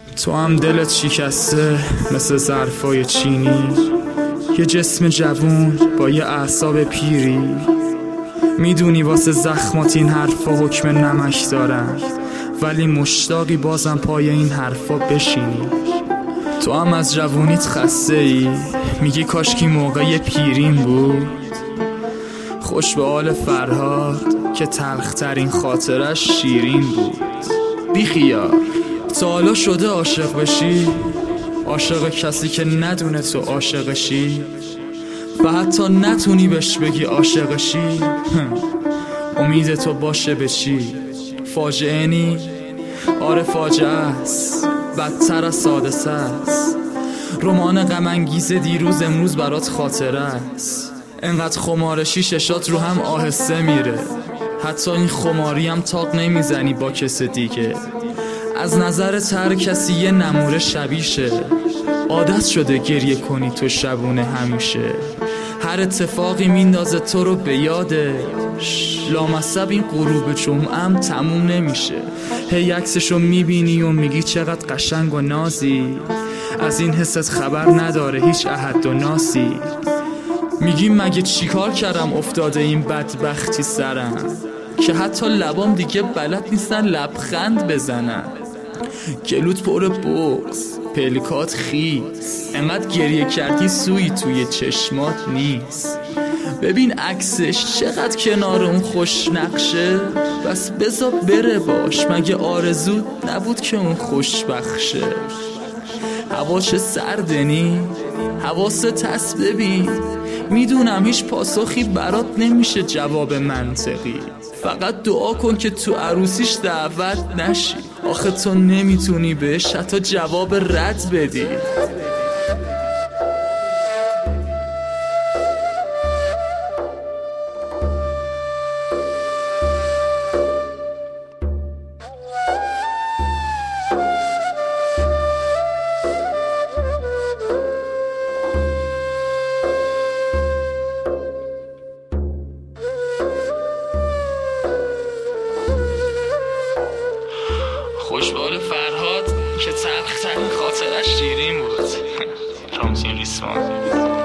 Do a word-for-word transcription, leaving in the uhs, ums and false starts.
تو هم دلت شکسته مثل ظرفای چینی، یه جسم جوون با یه اعصاب پیری. میدونی واسه زخمات این حرفا حکم نمک دارن، ولی مشتاقی بازم پای این حرفا بشینی. تو هم از جوونیت خسته ای، میگی کاشکی موقع پیرین بود. خوش به حال فرهاد که تلخترین خاطرش شیرین بود. بی خیال تا حالا شده عاشق بشی، عاشق کسی که ندونه تو عاشقشی و حتی نتونی بهش بگی عاشقشی. امید تو باشه بشی فاجعه نی؟ آره فاجعه است، بدتر از حادثه است. رمان غم انگیز دیروز امروز برات خاطره است. انقدر خمارشی ششات رو هم آهسته میره، حتی این خماری هم تاق نمیزنی با کس دیگه. از نظر هر کسی یه نموره شبیشه، عادت شده گریه کنی تو شبونه همیشه. هر اتفاقی میندازه تو رو به یادش، لامصب این غروب جمعه‌ام تموم نمیشه. هی عکسشو میبینی و میگی چقدر قشنگ و نازی، از این حست خبر نداره هیچ احد و ناسی. میگی مگه چیکار کردم افتاده این بدبختی سرم، که حتی لبام دیگه بلد نیستن لبخند بزنن. گلوت پر بغض، پلکات خیس، انقدر گریه کردی سوی توی چشمات نیست. ببین عکسش چقدر کنار اون خوش نقشه، بس بذار بره باش، مگه آرزو نبود که اون خوش بخشه. هوا چه سرده نی؟ حواست هست ببین، میدونم هیچ پاسخی برات نمیشه جواب منطقی. فقط دعا کن که تو عروسیش دعوت نشی، آخه تو نمیتونی بهش حتی جواب رد بدی. خوش به حال فرهاد که تلخترین خاطرش شیرین بود. رامتین ریسمان.